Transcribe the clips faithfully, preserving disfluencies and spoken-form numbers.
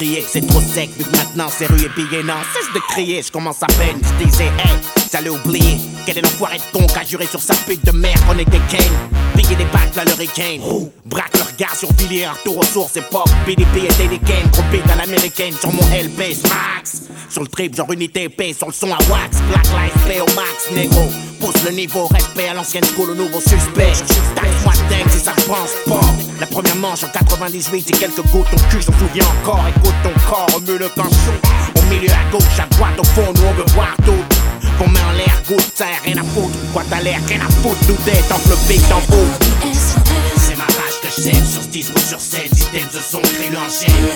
crier que c'est trop sec, vu que maintenant c'est rue et billets. Non, cesse de crier, je commence à peine. Je disais, hey, j'allais oublier. Quel est l'enfoiré de con qu'a juré sur sa pute de merde qu'on était Kane. Piller des bacs, là, l'hurricane. Braque le regard sur Villiers, un retour aux sources, époque. B D P et Daily Kane, gros beat à l'américaine. Sur mon L P, max. Sur le trip, genre unité épée, sur le son à wax. Black Life, play au max, négro. Pousse le niveau, respect à l'ancienne school, au nouveau suspect. Taxe-moi dingue si ça pense pas. La première manche en quatre-vingt-dix-huit, c'est quelques gouttes, ton cul s'en souvient encore. Écoute ton corps, remue le canchon. Au milieu, à gauche, à droite, au fond, nous on veut voir tout. Qu'on met en l'air, goutte, ça rien à foutre. Quoi t'as l'air, rien à foutre, nous d'être en flopé, t'en beau. C'est ma rage que je sème, sur ce disque ou sur scène. Système de son, crie l'enchaîne.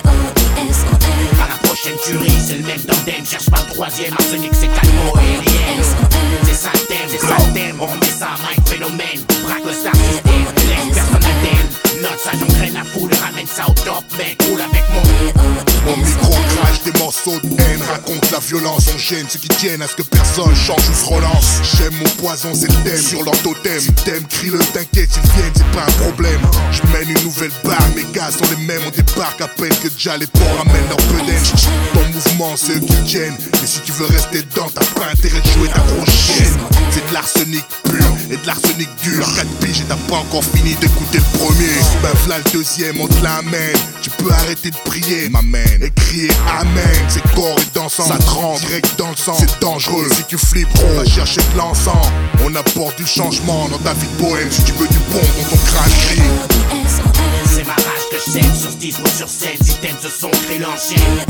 À la prochaine tuerie, c'est le même tandem. Cherche pas le troisième, arsenic, c'est calmo et alien. C'est ça le thème, c'est ça le thème. On remet ça à Mike Phénomène. Braque le star system, laisse personne à thème. Note ça, j'en graine à foule, ramène ça au top, mec, roule avec mon. Mon micro crache des morceaux de haine, raconte la violence, on gêne ceux qui tiennent à ce que personne change ou se relance. J'aime mon poison, c'est le thème, sur leur totem. Si t'aimes, crie-le, t'inquiète, s'ils viennent, c'est pas un problème. Je mène une nouvelle barre, mes gars sont les mêmes, on débarque à peine que déjà les porcs ramènent leur peu d'aide. Ton mouvement, c'est eux qui le tiennent, et si tu veux rester dedans, t'as pas intérêt de jouer ta grosse chienne. C'est de l'arsenic pur, et de l'arsenic dur. quatre piges et t'as pas encore fini d'écouter le premier. Ben v'là le deuxième, on te l'amène. Tu peux arrêter de prier, m'amène, et crier amen. C'est corps et dansant, ça te rentre direct dans le sang. C'est dangereux, si tu flippes, on va chercher de l'encens. On apporte du changement dans ta vie de bohème. Si tu veux du bon dans ton crâne gris. C'est ma rage que je sème, sur ce disque ou sur scène. Système de son, crie l'enchaîne.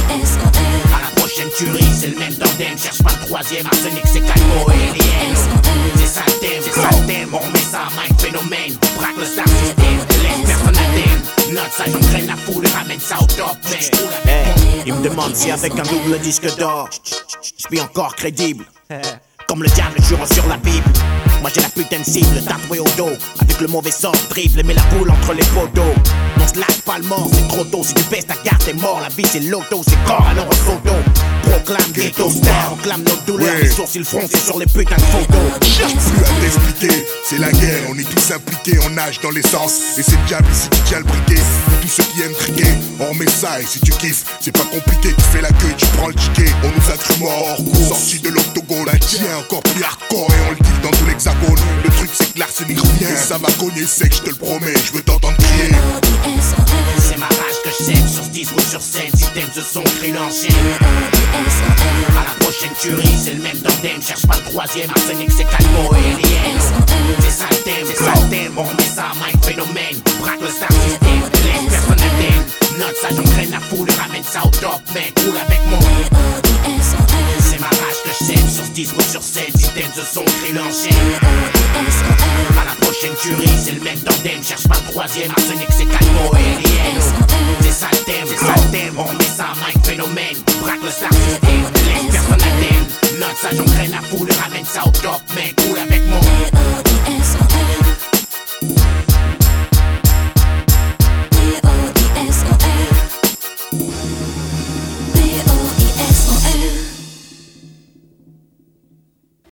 À la prochaine tuerie, c'est le même tandem. Cherche pas le troisième, arsenic, c'est calmo et alien. C'est ça le thème, c'est ça le thème. On remet ça à Mike Phénomène. Braque le star system, laisse personne à thème. Note ça, j'en graine la foule, ramène ça au top, mec. Hey, il me demande si avec un double disque d'or, je suis encore crédible. Comme le diable jurant sur la Bible. Moi j'ai la putain de cible tatouée au dos. Avec le mauvais sort, dribble et mets la boule entre les poteaux. On se lâche pas le mort, c'est trop tôt. Si tu baisses ta carte, t'es mort. La vie c'est l'auto, c'est corps, alors on s'auto. Proclame ghetto star, on clame nos douleurs. Ouais. Les sourcils froncés sur les putains de photos. Cherche plus à t'expliquer, c'est la guerre, on est tous impliqués, on nage dans l'essence. Et c'est le diable ici qui tient le briquet. Pour tous ceux qui aiment triquer, on remet ça et si tu kiffes, c'est pas compliqué, tu fais la queue, tu prends le ticket. On nous a cru morts hors cours, sortis de l'octogone. Bah tiens, encore plus hardcore et on le kiffe dans tout l'hexagone. Le truc c'est que l'arsenic revient, et ça va cogner sec, je te le promets, je veux t'entendre crier. C'est ma rage que je sème, sur ce disque ou sur scène. Système de son, crie l'enchaîne. À la prochaine tuerie, c'est le même tandem. Cherche pas le troisième, arsenic, c'est calmo et alien. C'est ça le thème, c'est ça le thème. On remet ça à Mike Phénomène. Braque le star system, laisse personne à thème. Note ça, j'en graine la foule, ramène ça au top, mec, roule avec mon. C'est ma rage que je sème, sur ce disque ou sur scène. Système de son, crie l'enchaîne. À la prochaine tuerie, c'est le même tandem. Cherche pas le troisième, arsenic, c'est calmo et alien. C'est ça le thème, c'est ça le thème. On remet ça à Mike Phénomène. Braque le star system, laisse personne à thème. Note ça, j'en graine la foule, ramène ça au top, mec, roule avec mon.